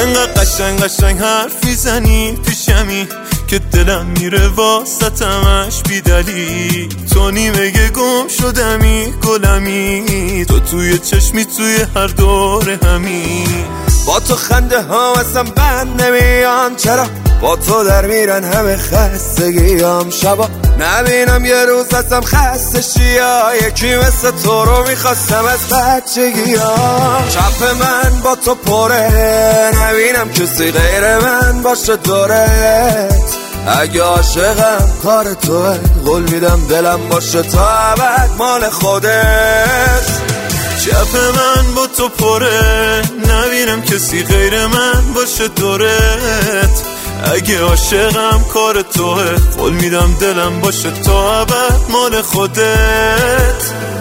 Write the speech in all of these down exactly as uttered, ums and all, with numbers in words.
انقدر قشنگ قشنگ حرف میزنی پیشمی که دلم میره واسطمش بی دلیل. تو نیمه گم شدمی گلمی، تو توی چشمی توی هر دور همی. با تو خنده ها اصلا بند نمیام، چرا با تو در میرن همه خستگیام. شبا نبینم یه روز ازم خسته شیا، یکی مثل تو رو میخواستم از بچگیام. چپ من با تو پره، نبینم کسی غیر من باشه دورت. اگه عاشقم کار توه، قول میدم دلم باشه تا ابد مال خودت. چپ من با تو پره، نبینم کسی غیر من باشه دورت. اگه عاشقم کار توه، قول میدم دلم باشه تا ابد مال خودت.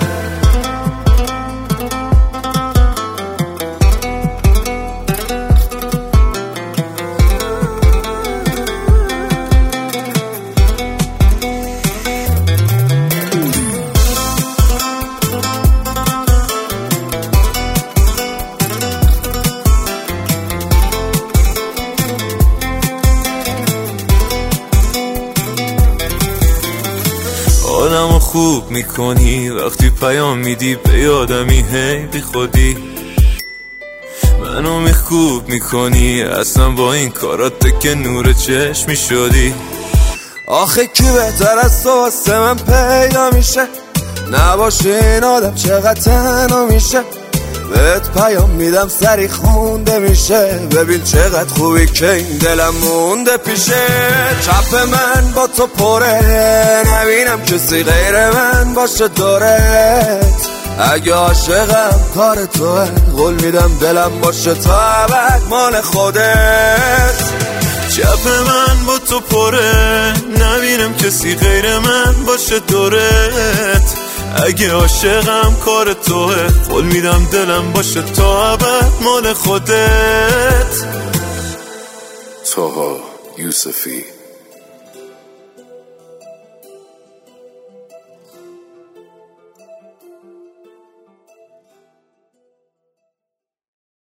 آدمو خوب میکنی وقتی پیام میدی به یادمی، هی بی خودی منو میخوب میکنی. اصلا با این کارات که نور چشمی شدی. آخه کی بهتر از تو واسه من پیدا میشه، نباشه این آدم چقدر تنها میشه. بهت پیام میدم سری خونده میشه، ببین چقدر خوبی که این دلم مونده پیشه. چپ من با تو پره، نبینم کسی غیر من باشه دورت. اگه عاشقم کار توه، قول میدم دلم باشه تا ابد مال خودت. چپ من با تو پره، نبینم کسی غیر من باشه دورت. اگه عاشقم کار توه، قول میدم دلم باشه تا ابد مال خودت. طه یوسفی.